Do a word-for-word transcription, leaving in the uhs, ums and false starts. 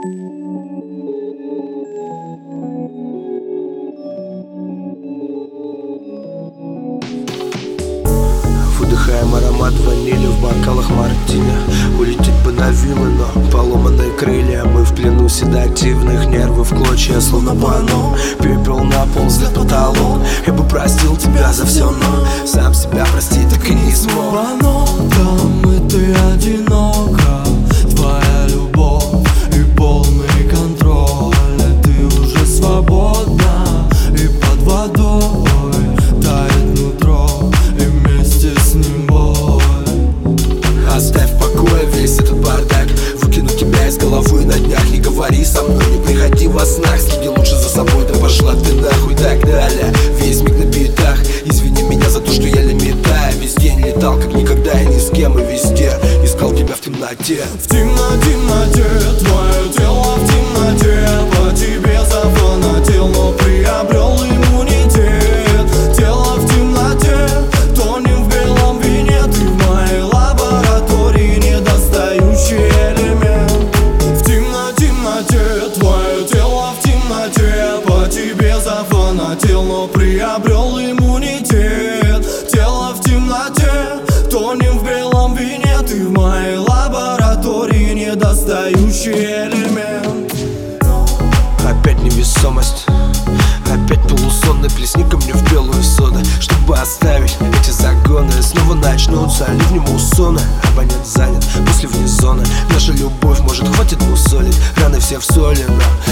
Выдыхаем аромат ванили в бокалах мартини. Улететь бы на виллы, но поломанные крылья. Мы в плену седативных, нервы в клочья, словно панно. Пепел на пол, взгляд потолок. Я бы простил тебя за все, но сам себя простить так и не смог. По нотам и ты одинока, твоя любовь и полный контроль. И ты уже свободна, и под водой тает нутро, и вместе с ним боль. Оставь в покое весь этот бардак. Выкину тебя из головы на днях. Не говори со мной, не приходи во снах. Следи лучше за собой, да пошла ты нахуй. Так далее, весь миг на битах. Извини меня за то, что я лимитаю. Весь день летал, как никогда и ни с кем. И везде искал тебя в темноте. В темноте, темноте, твое тело в темноте. По тебе зафанател, но приобрел иммунитет. Тело в темноте, тонем в белом вине. Ты в моей лаборатории недостающий элемент. В темноте, темноте, твое тело в темноте. По тебе зафанател, но приобрел иммунитет. Тело в темноте, тонем в белом вине. Ты в моей лаборатории недостающий элемент. Опять невесомость, опять полусонный. Плесни ко мне в белую соду, чтобы оставить эти загоны. Снова начнутся ливни муссоны. Абонент занят, после вне зоны. Наша любовь, может, хватит мусолить. Раны все в соли, но